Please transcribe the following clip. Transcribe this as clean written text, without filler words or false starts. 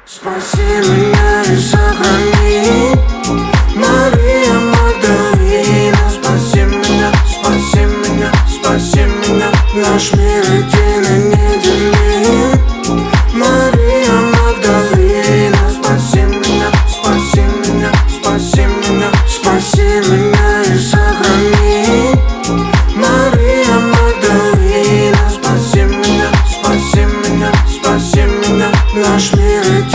Спаси меня и сохрани, Мария Магдалина. Спаси меня, спаси меня, спаси меня. Наш мир единый, неделим, Мария Магдалина. Спаси меня, спаси меня, спаси меня. Спаси меня и сохрани, Мария Магдалина. Спаси меня, спаси меня, спаси меня. Наш мир единый.